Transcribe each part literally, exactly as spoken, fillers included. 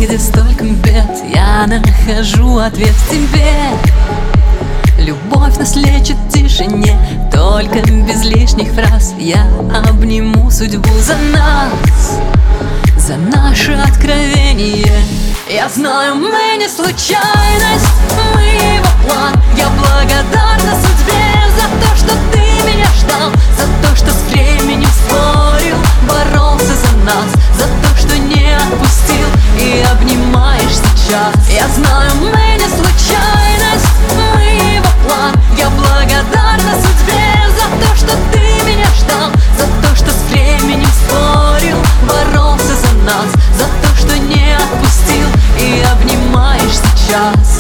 где столько бед, я нахожу ответ в тебе. Любовь нас лечит в тишине, только без лишних фраз. Я обниму судьбу за нас, за наше откровение. Я знаю, мы не случайность, мы его план. Я благодарна судьбе за то, что ты меня ждал, за то, что с временем спорил, боролся за нас, за то, что не отпустил и обнимаешь сейчас. Я знаю, мы не случайность, мы его план. Я благодарна судьбе за то, что ты меня ждал, за то, что с временем спорил, боролся за нас, за то, что не отпустил и обнимаешь сейчас.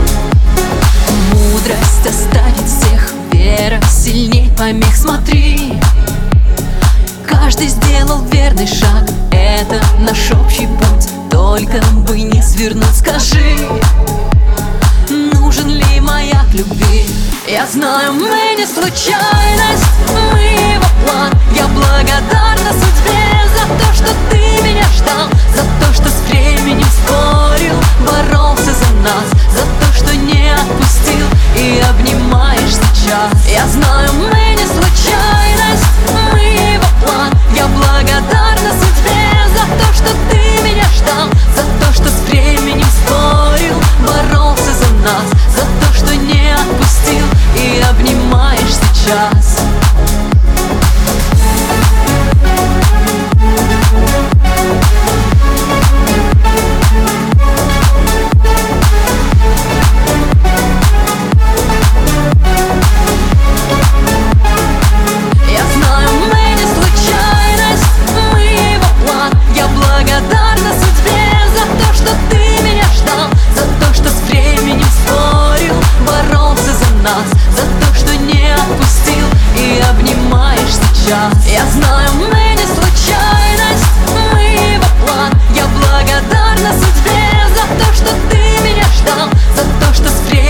Мудрость оставить всех, вера сильней помех. Смотри, каждый сделал верный шаг, это наш общий путь, только бы не свернуть. Скажи, нужен ли маяк любви? Я знаю, мы не случайность, мы его план. Я благодарна судьбе за то, что ты меня ждал, за то, что с временем спорил, боролся за нас, за то, что не отпустил и обнимаешь сейчас. Я знаю, мы не случайность, мы его план. Я благодарна судьбе за то, что ты меня ждал, за то, что с временем спорил, боролся за нас, за то, что не отпустил и обнимаешь сейчас. За то, что не отпустил и обнимаешь сейчас. Я знаю, мы не случайность, мы его план. Я благодарна судьбе за то, что ты меня ждал, за то, что с временем